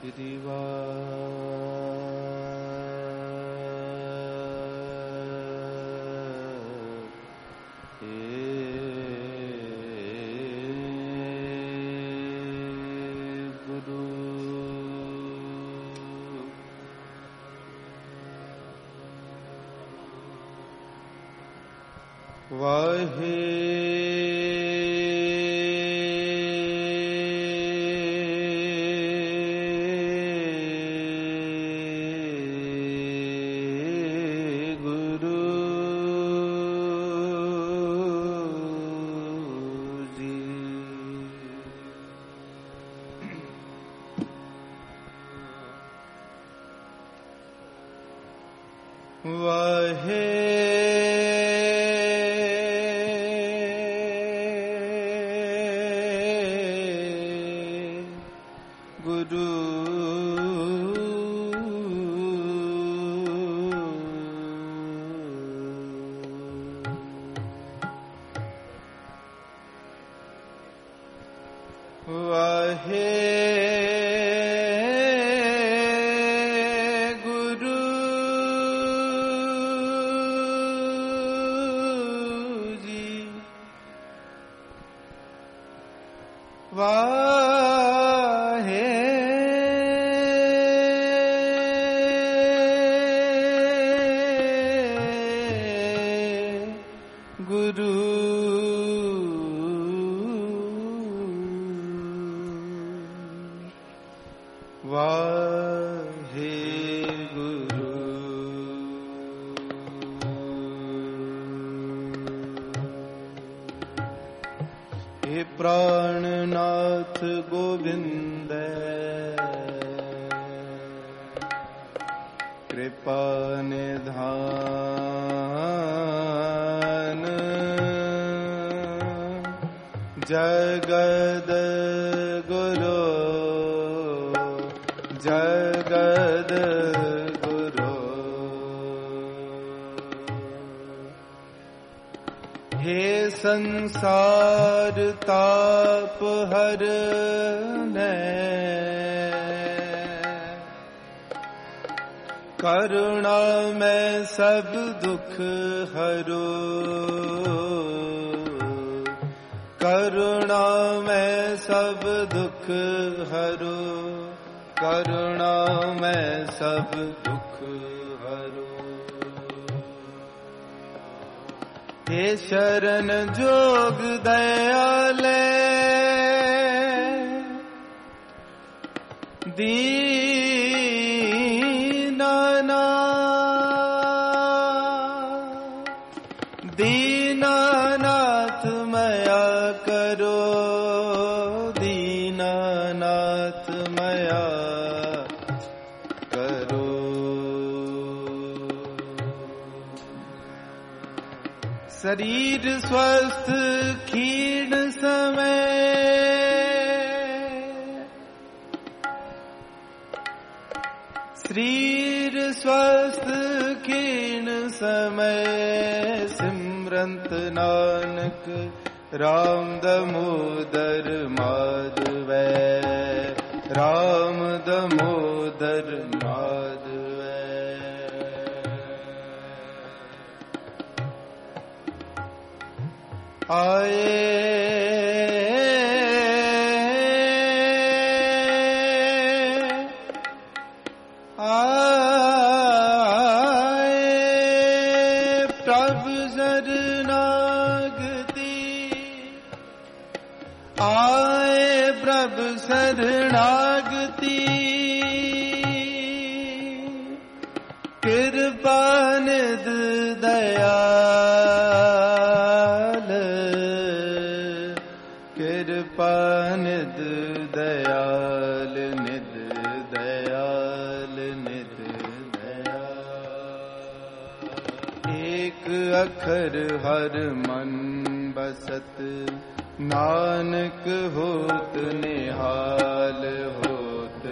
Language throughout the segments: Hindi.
शरीर स्वस्थ क्षीण समय, शरीर स्वस्थ क्षीण समय, सिमरंत नानक राम दामोदर माधव, राम दामोदर माधव। आए प्रभु शरणागति, आए प्रभु शरणागति, कृपा निध दया, निध दयाल, निध दयाल, निध दयाल। एक अखर हर मन बसत, नानक होत निहाल, होत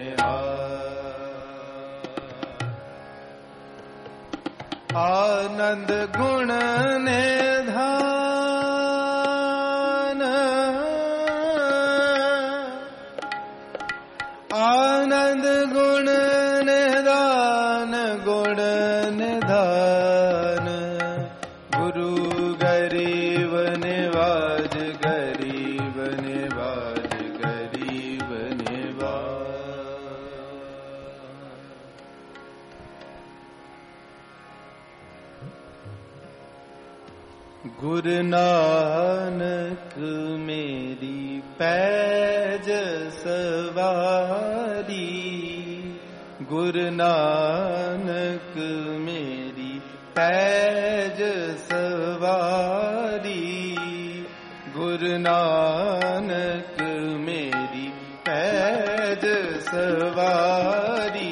निहाल। आनंद गुण निधान, आनंद ਆਨੰਦ ਗੁਣ ਨਿਧਾਨ ਗੁਣ ਨਿਧਾਨ ਗੁਰੂ ਗਰੀਬ ਨਿਵਾਜ ਗਰੀਬ ਨਿਵਾਜ ਗਰੀਬ ਨਿਵਾਜ। ਗੁਰੂ ਨਾਨਕ ਮੇਰੀ ਪੈਜ ਸਵਾਰੀ ਗੁਰੂ ਨਾਨਕ ਮੇਰੀ ਪੈਜ ਸਵਾਰੀ ਗੁਰੂ ਨਾਨਕ ਮੇਰੀ ਪੈਜ ਸਵਾਰੀ।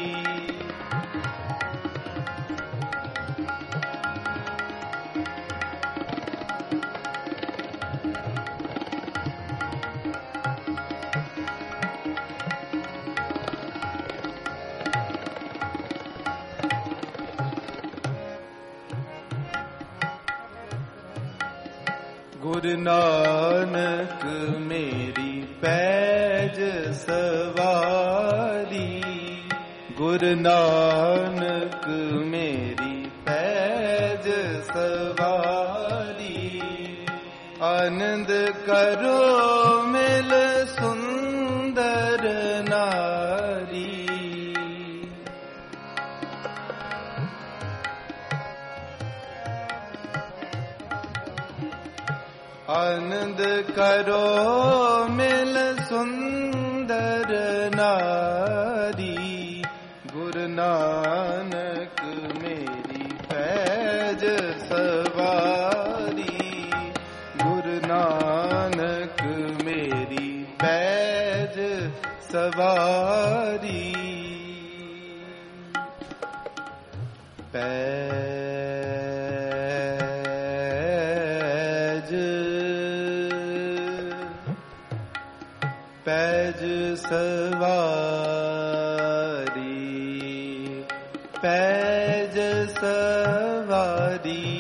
ਗੁਰੂ ਨਾਨਕ ਮੇਰੀ ਪੈਜ ਸਵਾਰੀ ਗੁਰੂ ਨਾਨਕ ਮੇਰੀ ਪੈਜ ਸਵਾਰੀ। ਆਨੰਦ ਕਰੋ ਮਿਲ ਸੁੰਦਰ ਨਾਰੀ ਆਨੰਦ ਕਰੋ ਮਿਲ ਸੁੰਦਰ ਨਾਰੀ ਗੁਰੂ ਨਾਨਕ ਮੇਰੀ ਪੈਜ ਸਵਾਰੀ ਗੁਰੂ ਨਾਨਕ ਮੇਰੀ ਪੈਜ ਸਵਾਰੀ। ਪੈਜ ਸਵਾਰੀ ਪੈਜ ਸਵਾਰੀ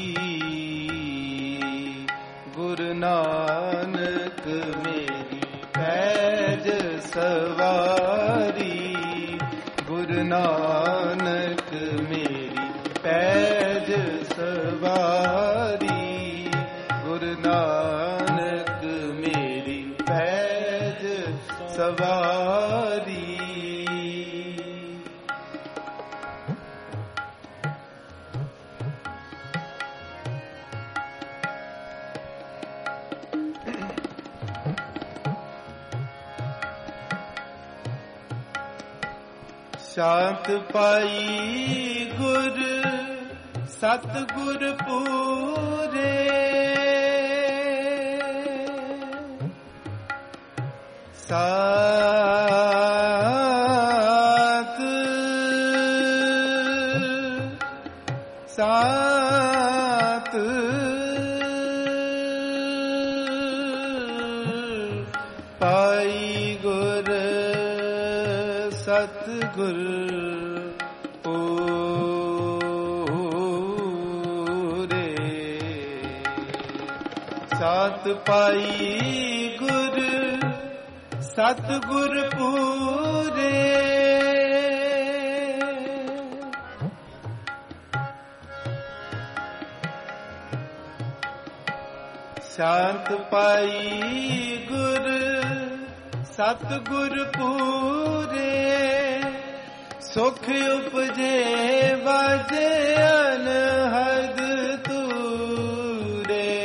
ਗੁਰੂ ਨਾਨਕ ਮੇਰੀ ਪੈਜ ਸਵਾਰੀ ਗੁਰੂ ਨਾਨਕ ਮੇਰੀ ਪੈਜ ਸਵਾਰੀ ਗੁਰੂ ਨਾਨਕ ਮੇਰੀ ਪੈਜ ਸਵਾਰੀ। ਸ਼ਾਂਤ ਪਾਈ ਗੁਰ ਸਤਿਗੁਰ ਪੂਰੇ ਸਾਤ ਸਾਤ ਪਾਈ ਗੁਰ ਸਤਿਗੁਰ ਪੂਰੇ ਸਾਤ ਪਾਈ ਗੁਰ ਸਤਿਗੁਰ ਪੂਰੇ ਸ਼ਾਂਤ ਪਾਈ ਗੁਰ ਸਤਿਗੁਰ ਪੂਰੇ ਸੁਖ ਉਪਜੇ ਵਾਜੇ ਅਨਹਦ ਤੂਰੇ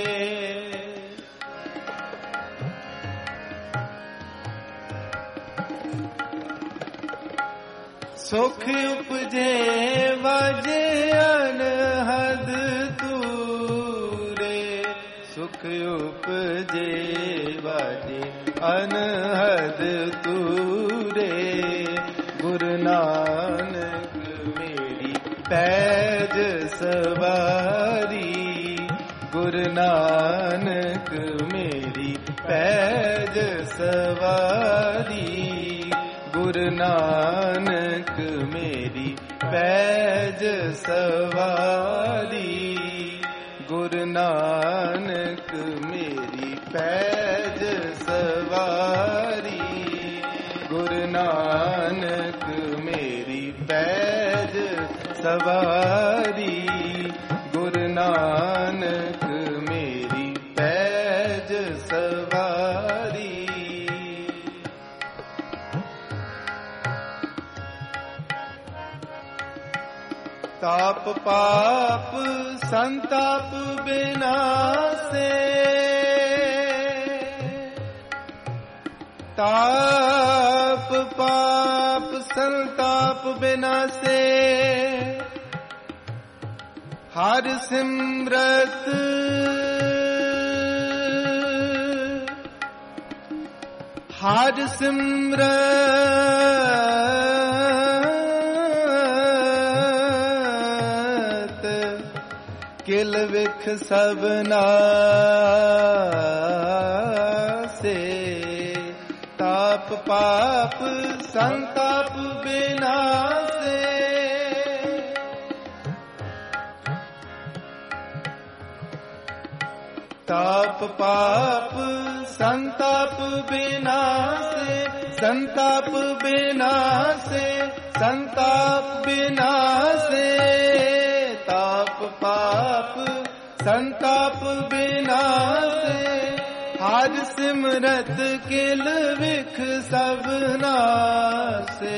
ਸੁਖ ਉਪਜੇ ਵਾਜੇ ਅਨਹਦ ਤੂਰੇ ਸੁਖ ਉਪਜੇ ਵਾਜੇ ਅਨਹਦ ਤੂਰੇ ਗੁਰੂ ਨਾਨਕ ਮੇਰੀ ਪੈਜ ਸਵਾਰੀ ਗੁਰੂ ਨਾਨਕ ਮੇਰੀ ਪੈਜ ਸਵਾਰੀ ਗੁਰੂ ਨਾਨਕ ਮੇਰੀ ਪੈਜ ਸਵਾਰੀ ਗੁਰੂ ਨਾਨਕ ਮੇਰੀ ਪੈਜ ਸਵਾਰੀ ਗੁਰੂ नानक मेरी पैज सवारी, गुरु नानक मेरी पैज सवारी। ताप पाप संताप बिनासे, ताप पाप संताप बिनासे, हर सिमरत हर सिमरत किल विख सबना से। ताप पाप संताप बिनासे, ताप पाप संताप बिनासे, संताप बिनासे, संताप बिनासे। ताप पाप संताप बिनासे, हर सिमरत किल विख सबना से।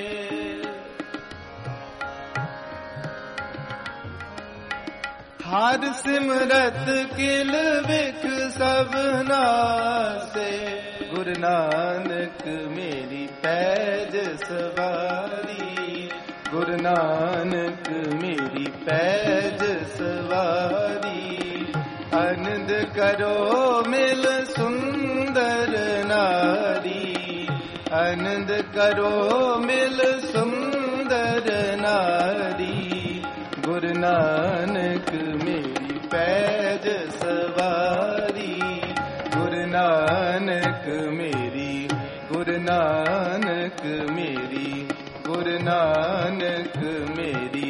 हर सिमरत किल विख सबना से। गुरु नानक मेरी पैज सवारी, गुरु नानक मेरी पैज सवारी। आनंद करो मिल सुंदर नारी, आनंद करो मिल सुंदर नारी। गुरु नानक मेरी पैज सवारी, गुरु नानक मेरी, गुरु नानक मेरी, गुरु नानक मेरी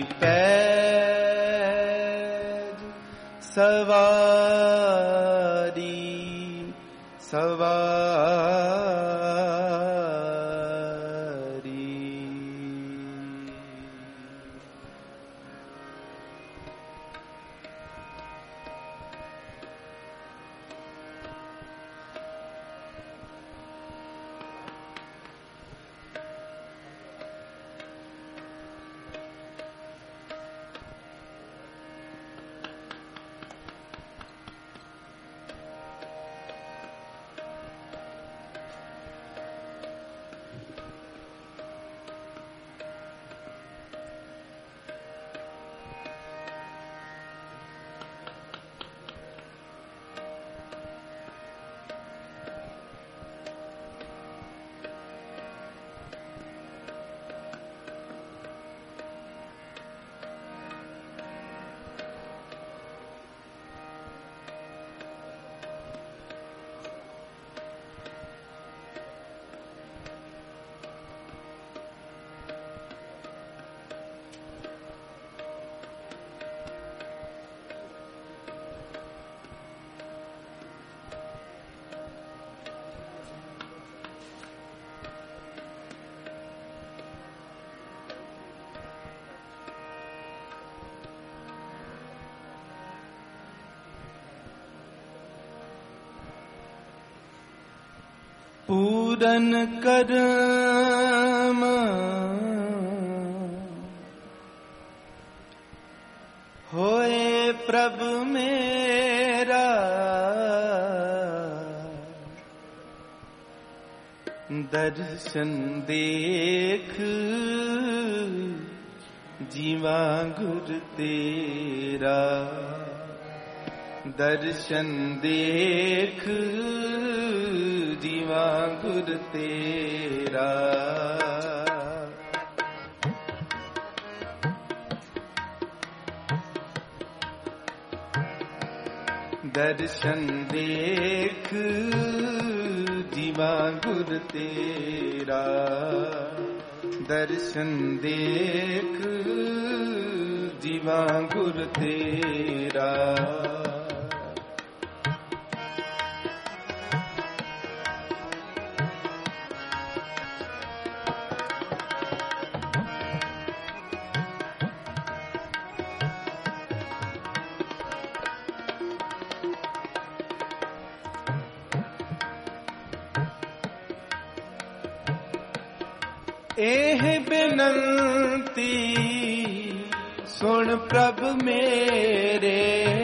पैज सवारी, सवारी। पूरन करम होए प्रभु मेरा, दर्शन देख जीवा गुर तेरा, दर्शन देख जीवा गुर तेरा। दर्शन देख जीवा गुर तेरा, दर्शन देख जीवा गुर तेरा। ਇਹ ਬੇਨੰਤੀ ਸੁਣ ਪ੍ਰਭ ਮੇਰੇ,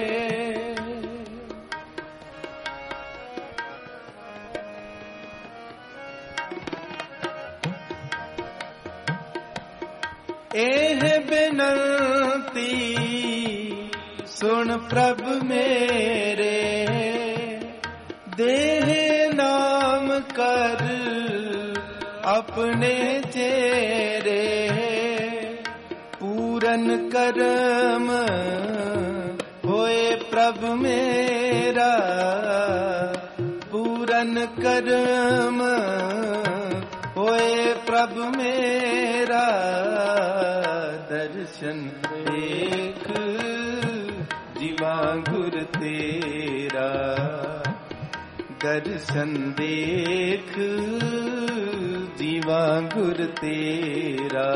ਇਹ ਬੇਨੰਤੀ ਸੁਣ ਪ੍ਰਭ ਮੇਰੇ, ਦੇਹ ਨਾਮ ਕਰ ਆਪਣੇ ਚੇਰੇ, ਪੂਰਨ ਕਰਮ ਹੋਏ ਪ੍ਰਭ ਮੇਰਾ, ਪੂਰਨ ਕਰਮ ਹੋਏ ਪ੍ਰਭ ਮੇਰਾ, ਦਰਸ਼ਨ ਦੇਖ ਜੀਵਾ ਗੁਰ ਤੇਰਾ, ਦਰਸ਼ਨ ਦੇਖ ਜੀਵਾ ਗੁਰ ਤੇਰਾ।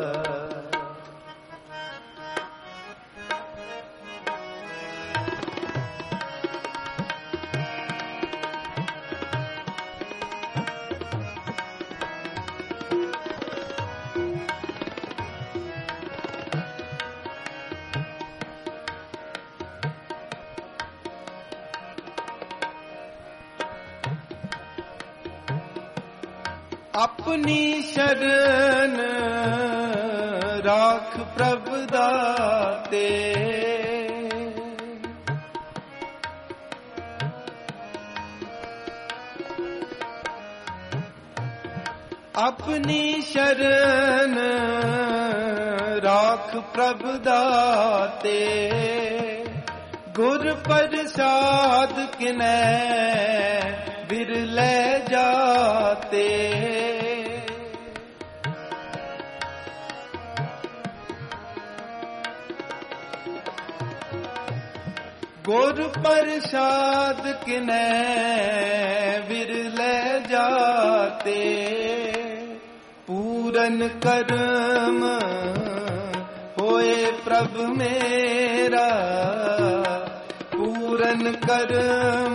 ਆਪਣੀ ਸ਼ਰਨ ਰਾਖ ਪ੍ਰਭ ਦਾਤੇ, ਆਪਣੀ ਸ਼ਰਨ ਰਾਖ ਪ੍ਰਭ ਦਾਤੇ, ਗੁਰ ਪ੍ਰਸਾਦ ਕਿਨੈ ਬਿਰਲੇ ਜਾਤੇ, ਗੁਰ ਪ੍ਰਸਾਦ ਕਿਨੈ ਬਿਰਲੇ ਜਾਤੇ, ਪੂਰਨ ਕਰਮ ਹੋਏ ਪ੍ਰਭ ਮੇਰਾ, ਪੂਰਨ ਕਰਮ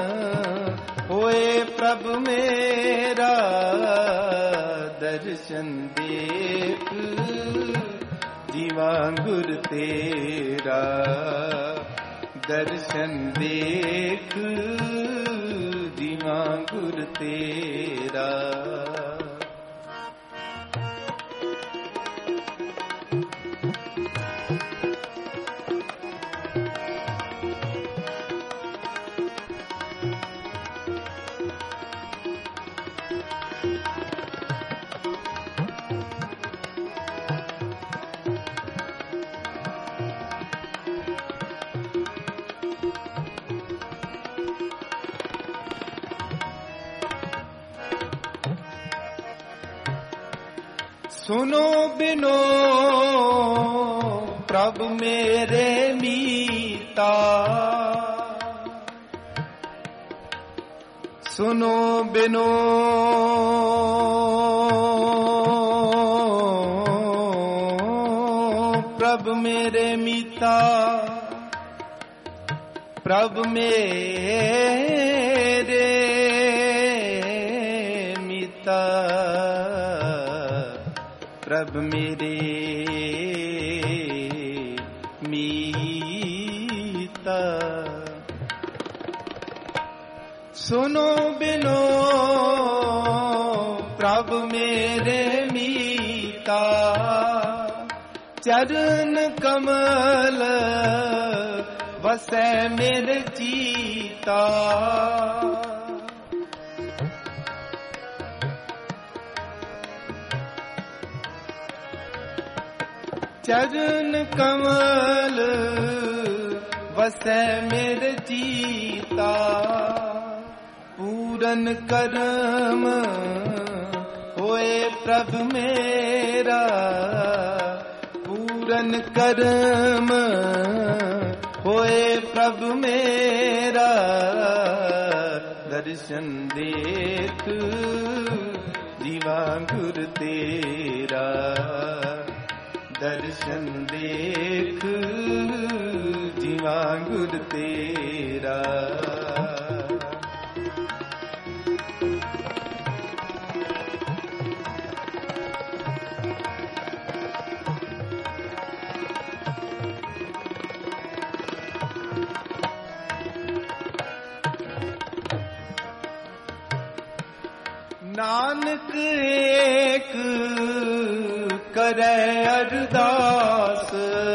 ਹੋਏ ਪ੍ਰਭ ਮੇਰਾ, ਦਰਸ਼ਨ ਦੇਖ ਜੀਵਾ ਗੁਰ ਤੇਰਾ, ਦਰਸ਼ਨ ਦੇਖ ਜੀਵਾ ਗੁਰ ਤੇਰਾ। ਸੁਨੋ ਬਿਨੋ ਪ੍ਰਭ ਮੇਰੇ ਮੀਤਾ, ਸੁਨੋ ਬਿਨੋ ਪ੍ਰਭ ਮੇਰੇ ਮੀਤਾ, ਪ੍ਰਭ ਮੇਰੇ ਮੀਤਾ, ਪ੍ਰਭ ਮੇਰੇ ਮੀਤਾ, ਸੁਨੋ ਬਿਨੋ ਪ੍ਰਭ ਮੇਰੇ ਮੀਤਾ, ਚਰਨ ਕਮਲ ਵਸੈ ਮੇਰੇ ਚੀਤਾ, ਚਰਨ ਕਮਲ ਵਸੈ ਮੇਰੇ ਚੀਤਾ, ਪੂਰਨ ਕਰਮ ਹੋਏ ਪ੍ਰਭ ਮੇਰਾ, ਪੂਰਨ ਕਰਮ ਹੋਏ ਪ੍ਰਭ ਮੇਰਾ, ਦਰਸ਼ਨ ਦੇਖ ਜੀਵਾ ਗੁਰ ਤੇਰਾ, ਦਰਸ਼ਨ ਦੇਖ ਜੀਵਾ ਗੁਰ ਤੇਰਾ। ਕਰੇ ਅਰਦਾਸ।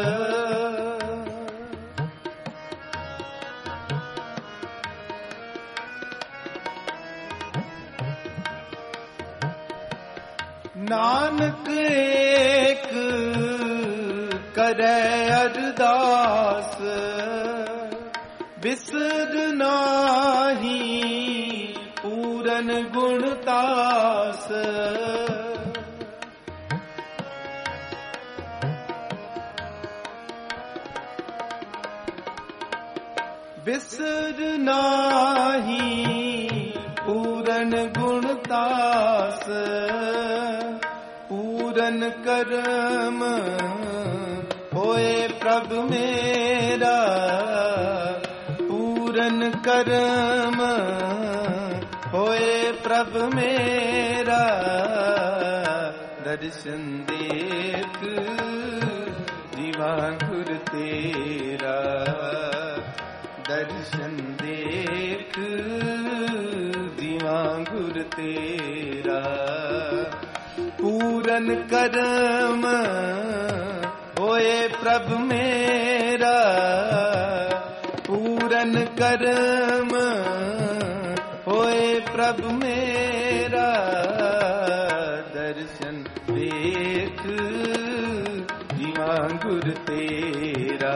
ਨਾਨਕ ਏਕ ਕਰੇ ਅਰਦਾਸ, ਬਿਸਰ ਨਾਹੀ ਪੂਰਨ ਗੁਣ ਤਾਸ। ਬਿਸਰ ਨਾਹੀ ਪੂਰਨ ਗੁਣ ਤਾਸ। ਪੂਰਨ ਕਰਮ ਹੋਏ ਪ੍ਰਭ ਮੇਰਾ, ਪੂਰਨ ਕਰਮ ਹੋਏ ਪ੍ਰਭ ਮੇਰਾ। ਦਰਸ਼ਨ ਦੇਖ ਜੀਵਾ ਗੁਰ ਤੇਰਾ, ਦਰਸ਼ਨ ਦੇਖ ਜੀਵਾ ਗੁਰ ਤੇਰਾ। ਪੂਰਨ ਕਰਮ ਹੋਏ ਪ੍ਰਭ ਮੇਰਾ, ਪੂਰਨ ਕਰਮ ਹੋਏ ਪ੍ਰਭ ਮੇਰਾ। ਦਰਸ਼ਨ ਦੇਖ ਜੀਵਾ ਗੁਰ ਤੇਰਾ,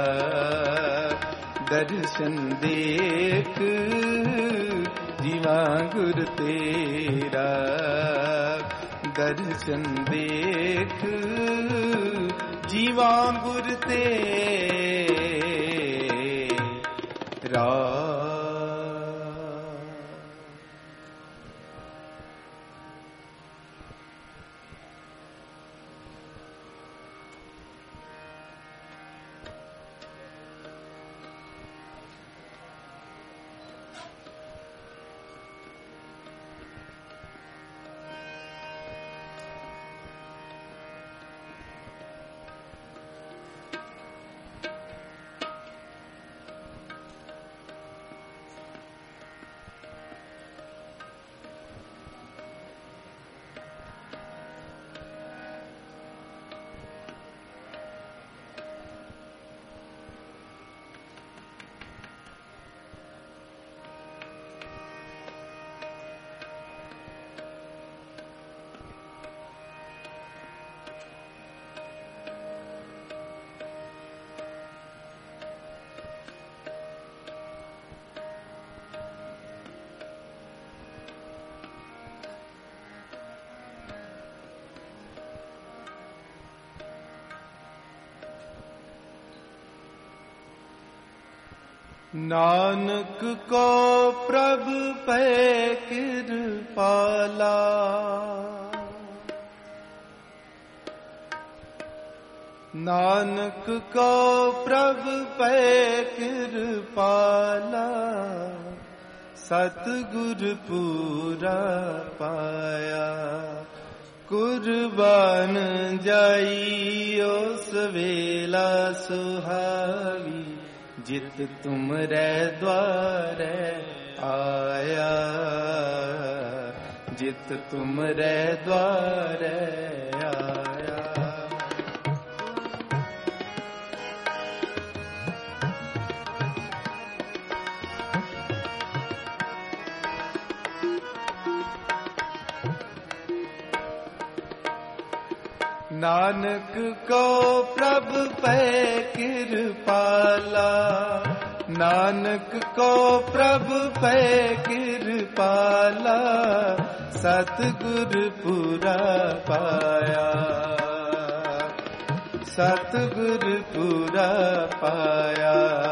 ਦਰਸ਼ਨ ਦੇਖ ਜੀਵਾ ਗੁਰ ਤੇਰਾ। ਦਰਸ਼ਨ ਦੇਖ ਜੀਵਾ ਗੁਰ ਤੇਰਾ। ਨਾਨਕ ਕੋ ਪ੍ਰਭ ਪੈ ਕਿਰਪਾਲਾ, ਨਾਨਕ ਕੋ ਪ੍ਰਭ ਪੈ ਕਿਰਪਾਲਾ। ਸਤਿਗੁਰ ਪੂਰਾ ਪਾਇਆ, ਕੁਰਬਾਨ ਜਾਈ ਉਸ ਵੇਲਾ ਸੁਹਾਵੀ। ਜਿਤ ਤੁਮਰੇ ਦੁਆਰੇ ਆਇਆ, ਜਿਤ ਤੁਮਰੇ ਦੁਆਰੇ ਆਇਆ। ਨਾਨਕ ਕੋ ਪ੍ਰਭ ਪੈ ਕਿਰਪਾਲਾ, ਨਾਨਕ ਕੋ ਪ੍ਰਭ ਪੈ ਕਿਰਪਾਲਾ। ਸਤਿਗੁਰ ਪੂਰਾ ਪਾਇਆ, ਸਤਿਗੁਰ ਪੂਰਾ ਪਾਇਆ।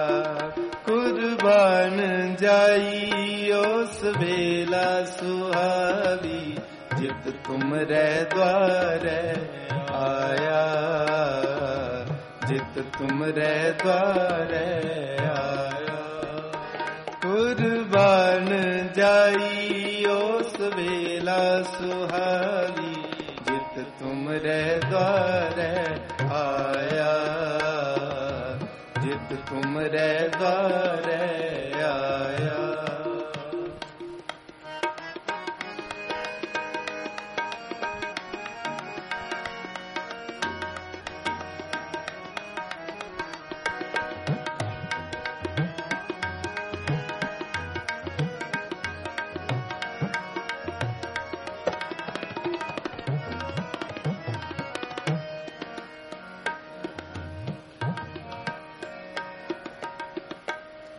ਕੁਰਬਾਨ ਜਾਈ ਉਸ ਵੇਲਾ ਸੁਹਾਵੀ। ਜਿਤ ਤੁਮਰੇ ਦੁਆਰੇ ਆਇਆ, ਜਿਤ ਤੁਮਰੇ ਦੁਆਰੇ ਆਇਆ। ਕੁਰਬਾਨ ਜਾਈ ਉਸ ਵੇਲਾ ਸੁਹਾਵੀ। ਜਿਤ ਤੁਮਰੇ ਦੁਆਰੇ ਆਇਆ, ਜਿਤ ਤੁਮਰੇ ਦੁਆਰੇ ਆਇਆ।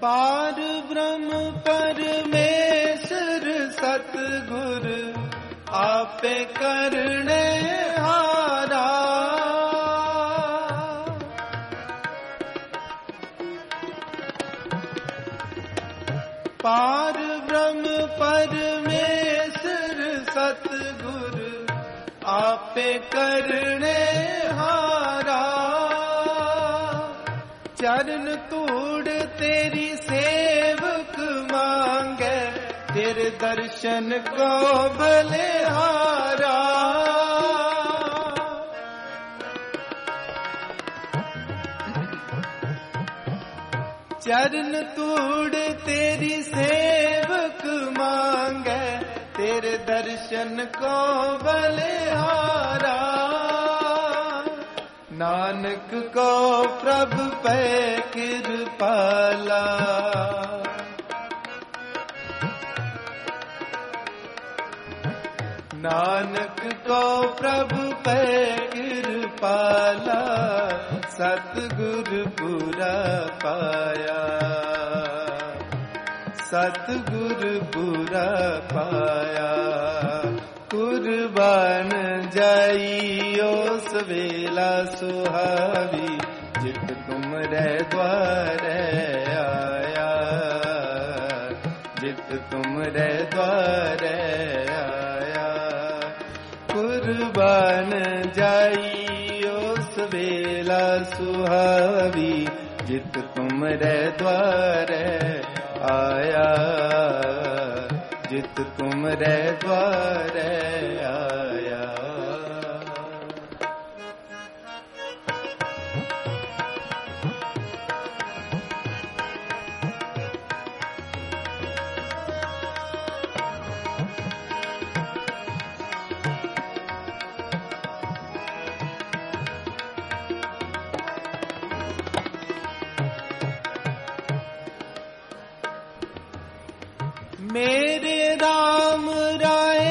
पार ब्रह्म परमेश्वर सतगुर आपे करने हारा। पार ब्रह्म परमेश्वर सतगुर आपे करने हारा। चरण तूड़ तेरी सेवक मांगे, तेरे दर्शन को बलिहारा। चरण तूड़ तेरी सेवक मांगे, तेरे दर्शन को बलिहारा। नानक को प्रभु पे कृपाला, नानक को प्रभु पे कृपाला। सतगुर पूरा पाया, सतगुर पूरा पाया। कुर्बान जाइयो सवेला सुहावी, जित तुमरे द्वारे आया, जित तुमरे द्वारे आया। कुर्बान जाइयो सवेला सुहावी, जित तुमरे द्वारे आया, जित तुमरे द्वारे आया। मेरे राम राय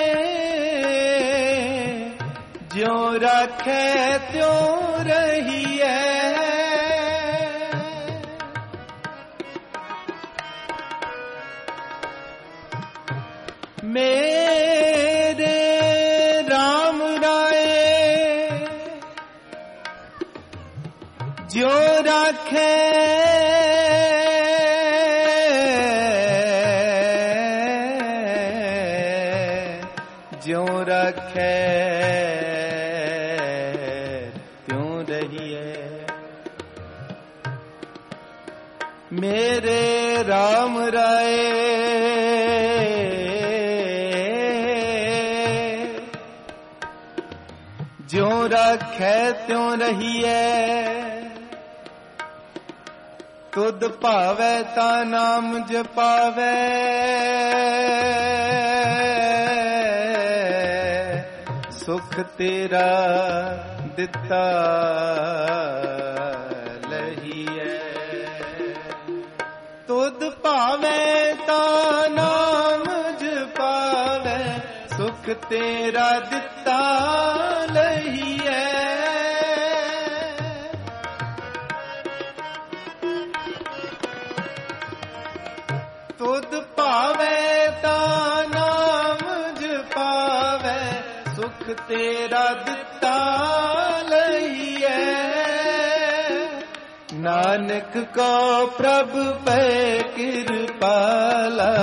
ज्यों रखे त्यों रहिए। मेरे राम राय ज्यों रखे ज्यों रखे त्यों रहिए। मेरे राम राय ज्यों रखे त्यों रहिए। तुद भावे ता नाम जपावे, सुख तेरा दिता लहिए। तुद भावे ता नाम जपावे, सुख तेरा दिता लहिए। तुद भावे ता नाम जपावे, सुख तेरा दिता लहिए। नानक को प्रभु पे कृपाला,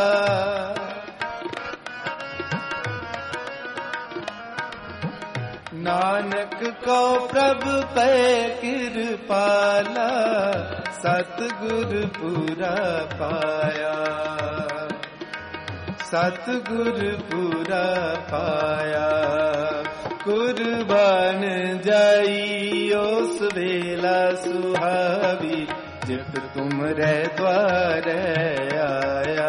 नानक को प्रभु पे कृपाला। सतगुर पूरा पाया, सतगुर पूरा पाया। कुर्बान जाइयो सवेला सुहावी, जित तुमरे द्वारे आया,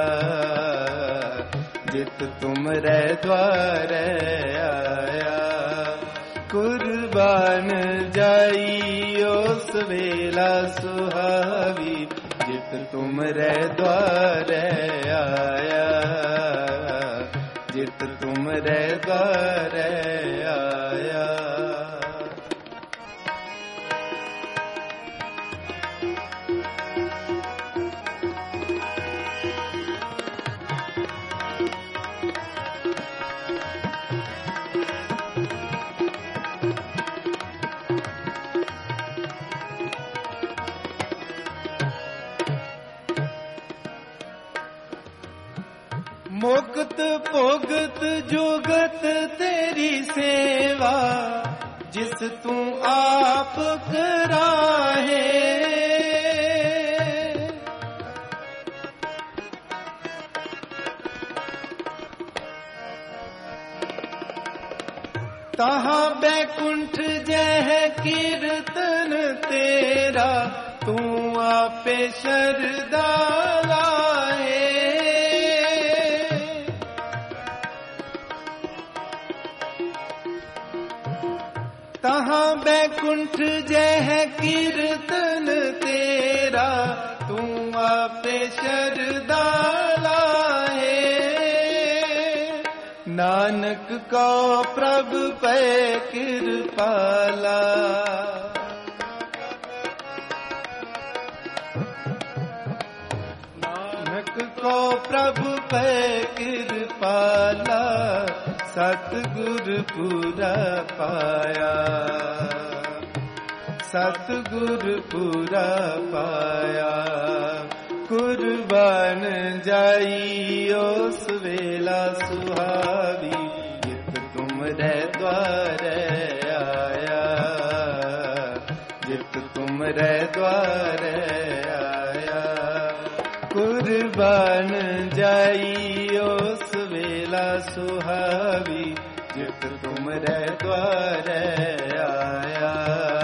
जित तुमरे द्वारे आया। कुर्बान जाइयो सवेला सुहावी, जित तुमरे द्वारे आया, जित तुमरे द्वारे आया। मुक्त भोगत जुगत तेरी सेवा, जिस तू आप कराहे। तहाँ बैकुंठ जह कीर्तन तेरा, तू आपे शरदा लाए। तहाँ बैकुंठ जह कीर्तन तेरा, तू आपे शरदा लाए। नानक को प्रभु पे कृपाला, नानक को प्रभु पे कृपाला, सतगुर पूरा पाया, सतगुर पूरा पाया। कुर्बान जाइयो सवेला सुहावी, जित तुमरे द्वारे आया, जित तुमरे द्वारे आया। कुर्बान जाइयो सवेला सुहावी, जित तुमरे द्वारे आया,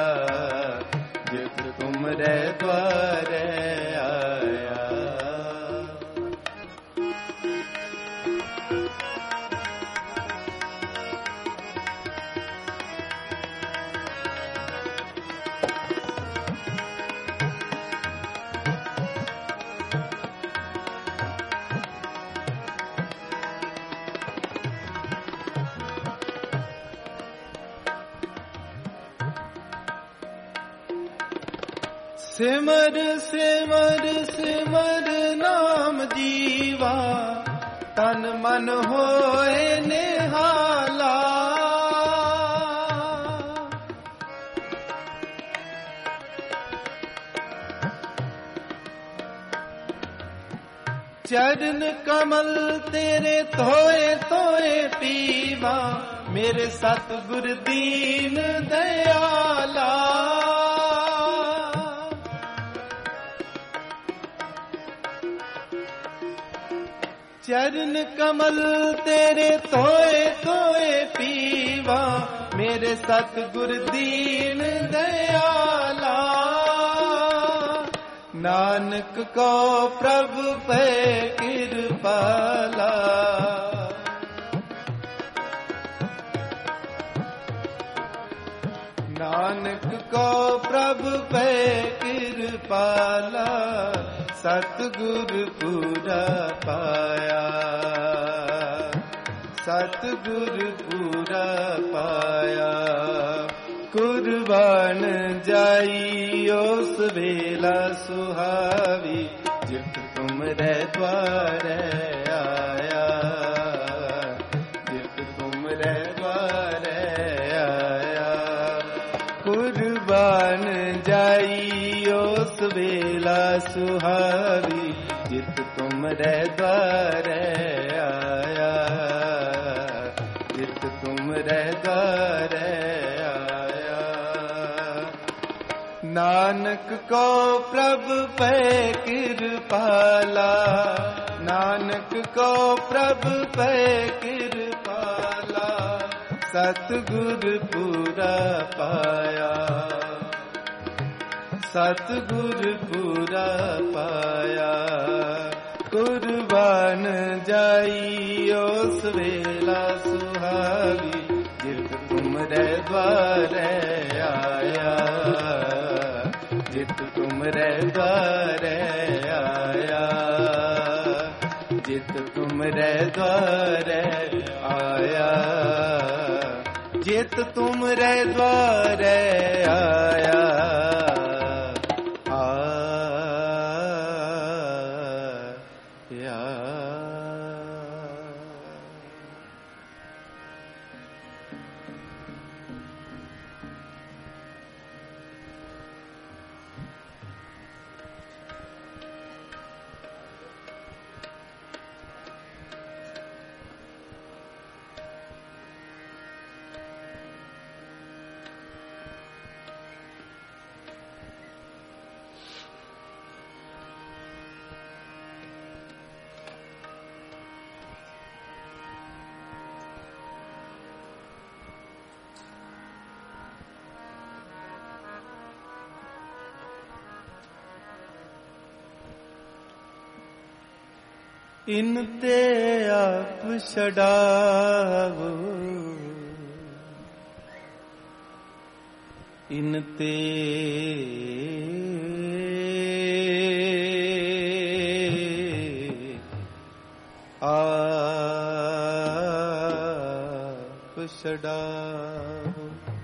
जित तुमरे द्वारे आया। सिमर सिमर सिमर नाम जीवा, तन मन होए निहाला। चरण कमल तेरे धोए धोए पीवा, मेरे सतगुर दीन दयाला। चरण कमल तेरे धोए धोए पीवा, मेरे सतगुर दीन दयाला। नानक को प्रभु पे कृपाला, नानक को प्रभु पे कृपाला। सतगुर पूरा पाया, सतगुर पूरा पाया। कुर्बान जाइयो सवेला सुहावी, जित तुमरे द्वारे आया, जित तुमरे द्वारे आया। कुर्बान जाइयो सवेला सुहावी, जित तुमरे द्वारे आया, जित तुमरे द्वारे आया। नानक को प्रभु पे कृपाला, नानक को प्रभु पे कृपाला। सतगुर पूरा पाया, सतगुर पूरा पाया। कुर्बान जाइयो सवेला सुहावी, जित तुमरे द्वारे आया, जित तुमरे द्वारे आया, जित तुमरे द्वारे आया, जित तुमरे द्वारे आया। इन ते आप छड़ावो, इन ते आप छड़ावो,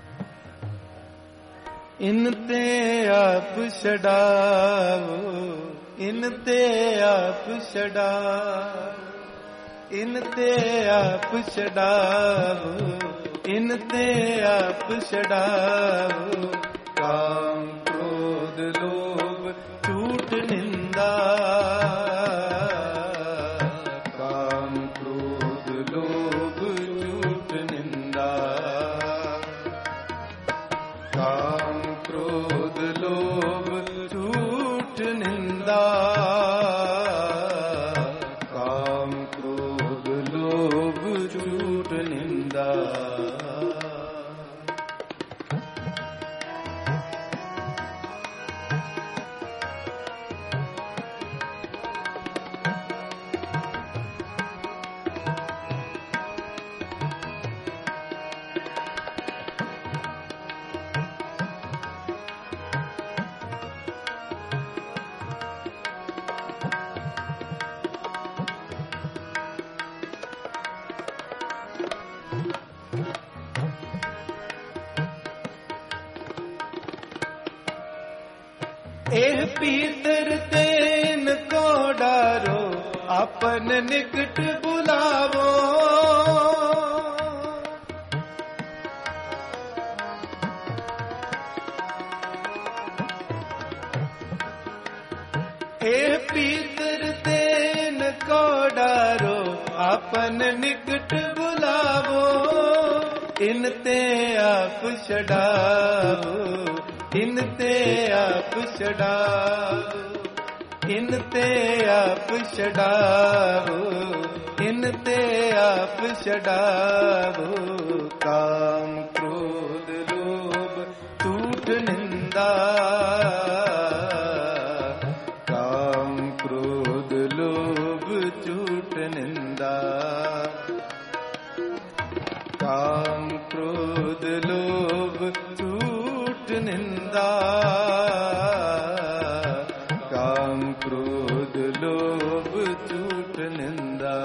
इन ते आप छड़ावो, इन ते आप छड़ावो, इन ते आप छड़ावो, इन ते आप छड़ावो। काम क्रोध लोभ झूठ निंदा, काम क्रोध लोभ झूठ निंदा, काम क्रोध लोभ झूठ निंदा, काम क्रोध लोभ झूठ निंदा। एह पीतर तेन को डारो, अपन निकट बुलावो, एह पीतर तेन को डारो, अपन निकट बुलावो, इन ते आप छड़ावो, इन ते आप छड़ावो, इन ते आप छड़ावो, इन ते आप छड़ावो। काम क्रोध लोभ झूठ निंदा, काम क्रोध लोभ झूठ निंदा, काम क्रोध लोभ झूठ निंदा, काम क्रोध लोभ झूठ निंदा।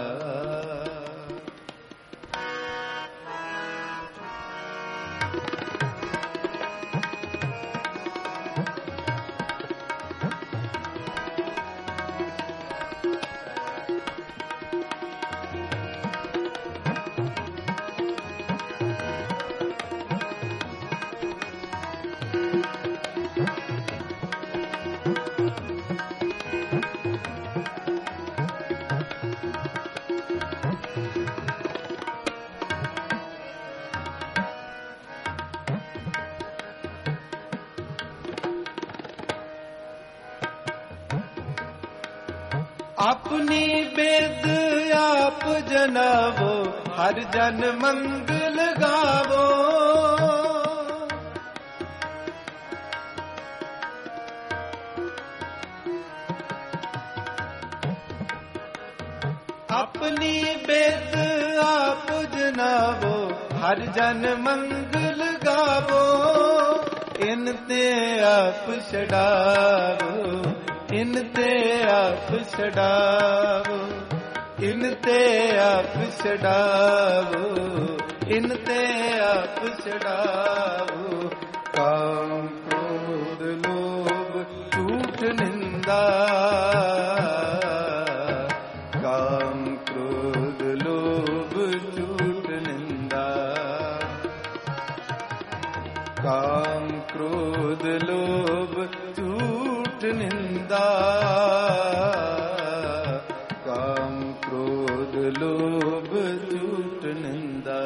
अपनी बेद आप जनावो, हर जन मंगल गावो, अपनी बेद आप जनावो, हर जन मंगल गावो, इन ते आप छड़ावो, इन ते आप छड़ावो, इन ते आप छड़ावो, इन ते आप छड़ावो। काम क्रोध लोभ झूठ निंदा, काम क्रोध लोभ झूठ निंदा, काम क्रोध लोभ झूठ निंदा, काम क्रोध लोभ झूठ निंदा।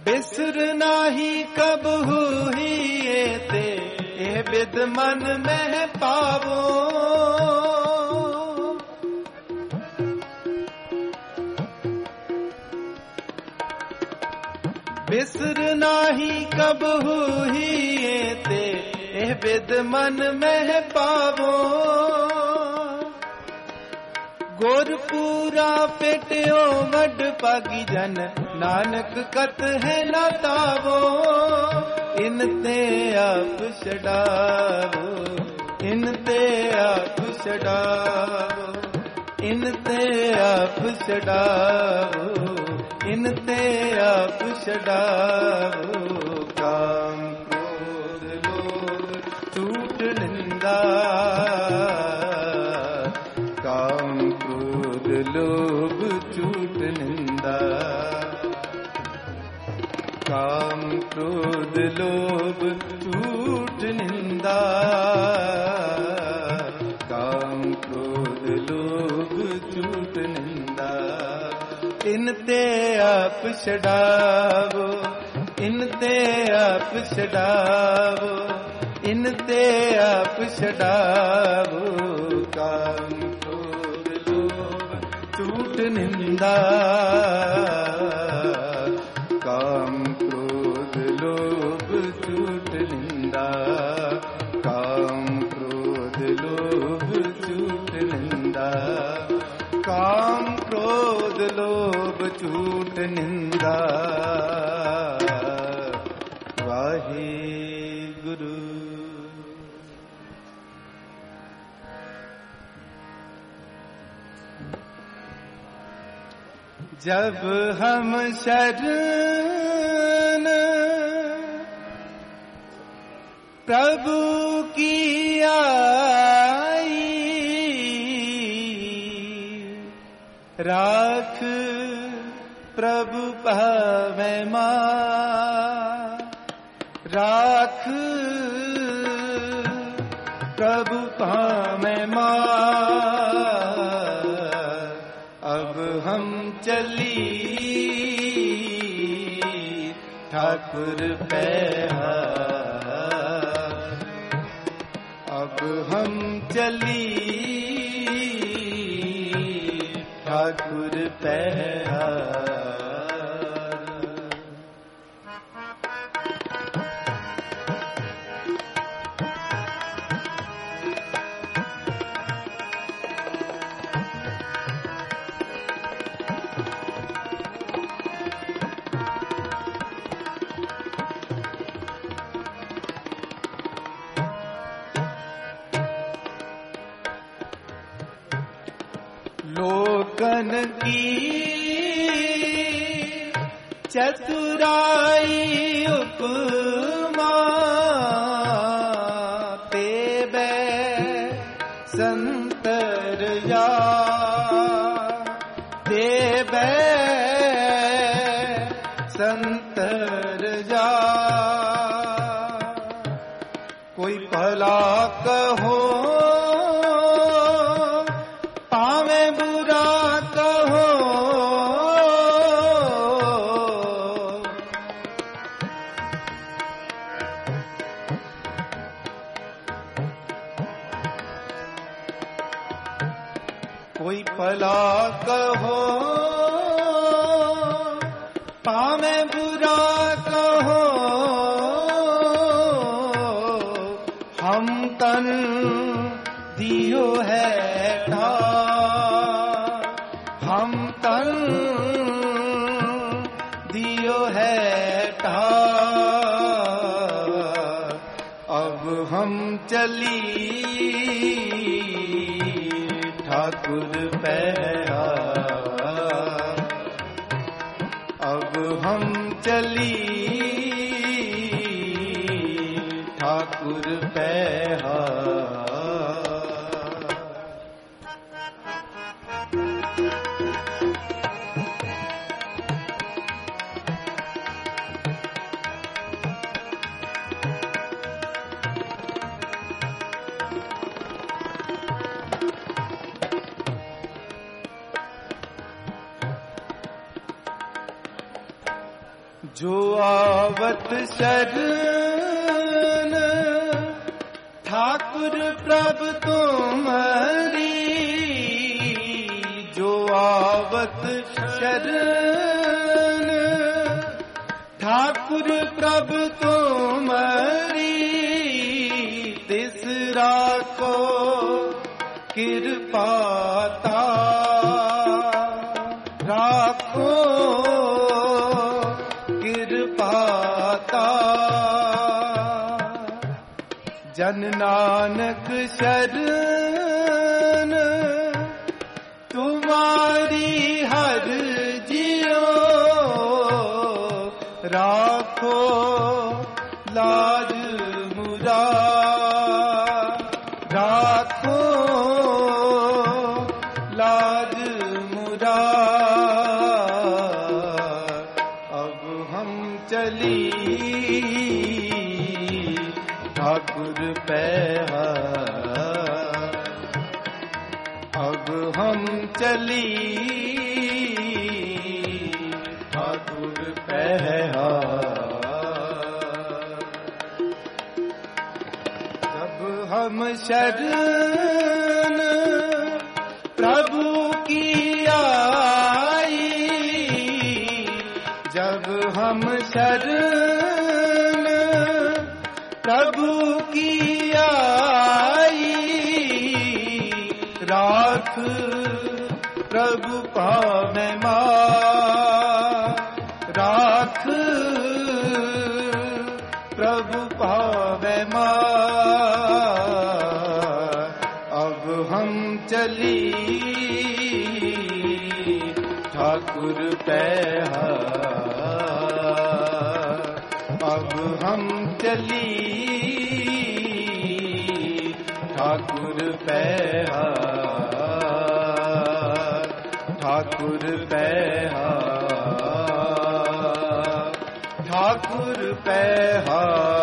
बिसर नाही कब हुई ते ए विद मन में पावो। बिसर नाही कब हुई ते ए विद मन में पावो। गुरपूरा पेटियो वड पागी जन नानक कत है न तावो। इनते आप छड़ावो, इनते आप छड़ावो, इनते आप छड़ावो, इनते आप छड़ावो। काम क्रोध लोभ झूठ निंदा, काम क्रोध लोभ झूठ निंदा, काम क्रोध लोभ झूठ निंदा, काम क्रोध लोभ झूठ निंदा। इनते आप छड़ावो, इनते आप छड़ावो, इनते आप छड़ावो। काम क्रोध लोभ झूठ निंदा, काम क्रोध लोभ झूठ निंदा, काम क्रोध लोभ झूठ निंदा, काम क्रोध लोभ झूठ निंदा। वाहिगुरु। जब हम शरण प्रभु की आई, राख प्रभु पावै मां, राख प्रभु पावै मां। अब हम चली ठाकुर पैहार, अब हम चली ठाकुर पैहार। लोकन की चतुराई उपमा, ते बै संतर या, ते बै संतर जा। कोई भला कहो पावे बुरा कहो, कोई भला कहो पावे बुरा कहो। हम तन दियो है ठार, हम तन दियो है ठार। अब हम चली ठाकुर पैहार, अब हम चली ठाकुर पैहार। जो आवत शरण ठाकुर प्रभ तुम्हारी, जो आवत शरण ठाकुर प्रभ तुम्हारी, तिसरा को कृपाता राखो कृपाता। जन नानक शरण तुम्हारी हर जियो, राखो लाज मुरा राखो लाज मुरा। अब हम चली ठाकुर पैहा, अब हम चली ठाकुर पैहा। जब हम शरण प्रभु की आई, जब हम शरण प्रभु की आई, राख प्रभु पावे मां, राख प्रभु पावे मां। अब हम चली ठाकुर पैहा, अब हम चली ठाकुर पैहा, ठाकुर पैहा, ठाकुर पैहा।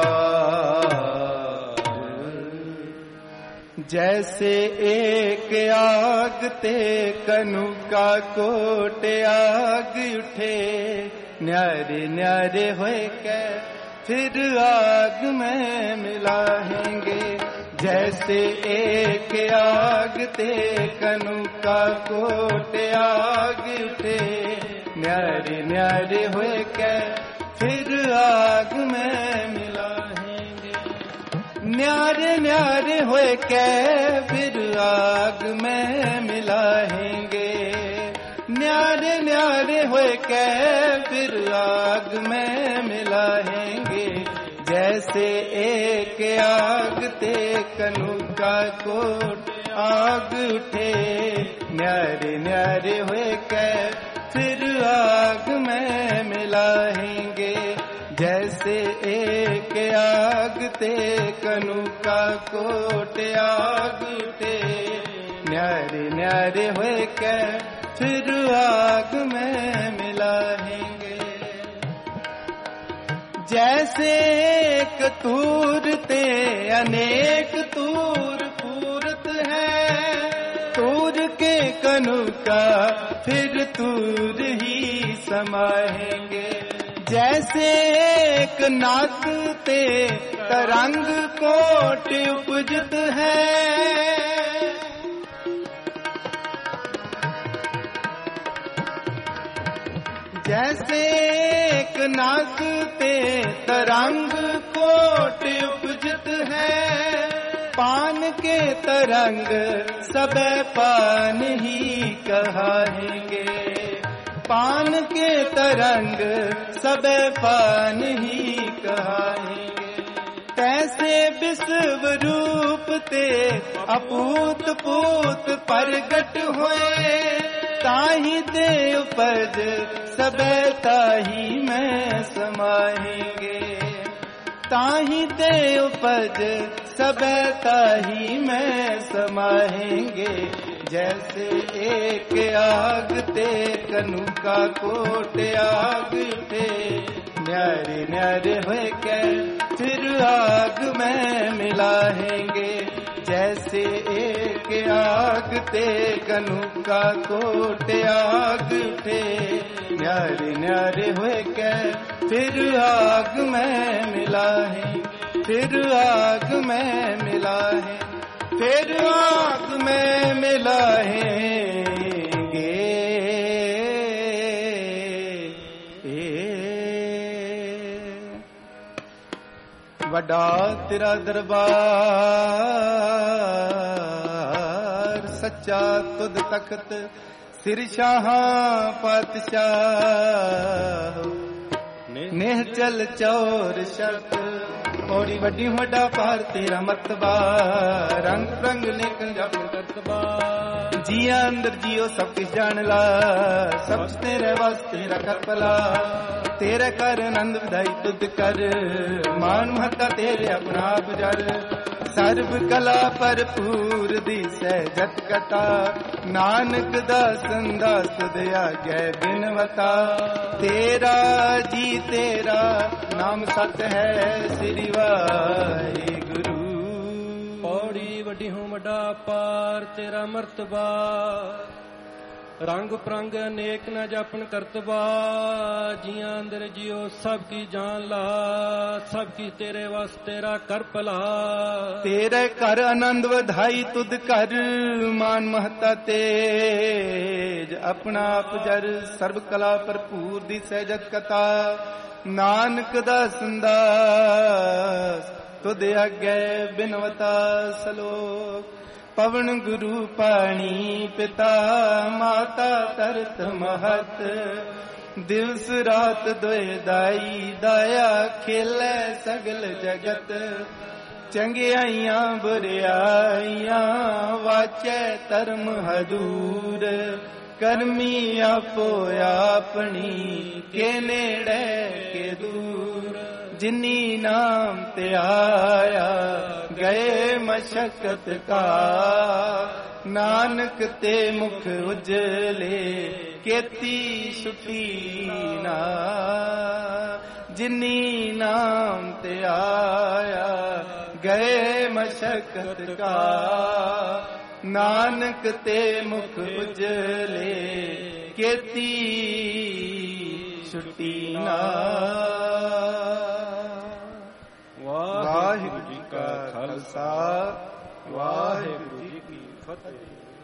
जैसे एक आग ते कनु का कोट आग उठे, न्यारे न्यारे होए के फिर आग में मिलाएंगे। जैसे एक आग ते कनु का कोट आग उठे, न्यारे न्यारे होए के फिर आग में मिलाएंगे। न्यारे न्यारे होए के फिर आग में मिलाएंगे, न्यारे न्यारे होए के फिर आग में मिलाएंगे। जैसे एक आग ते कनु का कोट आग उठे, न्यारे न्यारे होए के फिर आग में मिलाएंगे। जैसे एक आग ते कनु का कोट आग उठे, न्यारे न्यारे होए के फिर आग में मिलाएंगे। जैसे एक तूर ते अनेक तूर पूरत है, तूर के कनु का फिर तूर ही समाएंगे। जैसे एक नाक ते तरंग कोट उपजत है, जैसे एक नाक ते तरंग कोट उपजत है। पान के तरंग सबे पान ही कहाएंगे, पान के तरंग सबे पान ही कहाएंगे। तैसे विश्व रूप ते अपूत पूत प्रगट होए, ताही दे उपज सबे ताही में समाएंगे। ताही दे उपज सबे ताही में समाएंगे। जैसे एक आग ते कनु का कोट आग उठे, न्यारे न्यारे होए के फिर आग में मिलाएंगे। जैसे एक आग ते कनु का कोट आग उठे, न्यारे न्यारे होए के फिर आग में मिला है, फिर आग में मिला है, फिर आग में मिला है गे। वड्डा तेरा दरबार, सच्चा तुद तख्त, सिर शाहां पातशाह, नेह चल चौर शर्त, पौड़ी वड्डी वड्डा पार तेरा मतबा, रंग रंग नेक जप करतबा, जिया अंदर जियो सब कुछ जान ला, सब तेरे वास्ते तेरा कर भला, तेरे कर आनंद विदाई तुद कर, मान महता तेरे अपना आप जर, सर्व कला भरपूर दी सहजत कथा, नानक दासन दास तुद आगे बिनवता, तेरा जी तेरा नाम सत है श्री वाहिगुरु। पौड़ी वड्डी हूँ वड्डा पार तेरा मर्तबा, रंग प्रंग अनेक न जापन करतबा, जिया अंदर जियो सब की जान ला, सब की तेरे वास्ते तेरा कर भला, तेरे कर आनंद वधाई तुद कर, मान महता तेज अपना आप जर, सर्व कला भरपूर दी सहजत कथा, नानक दा संदास तुद आगे बिनवता सलोक, पवन गुरु पाणी पिता माता तरत महत, दिवस रात दोए दाई दाया खेले सगल जगत, चंगियाइयां बुरियाइयां वाचे धर्म हजूर, करमी आपो अपनी के नेड़े के दूर, जिनी नाम ते आया गए मशक्कत का, नानक ते मुख उजले केती छुटी ना, जिनी नाम ते आया गए मशक्कत का, नानक ते मुख उजले केती छुटी ना।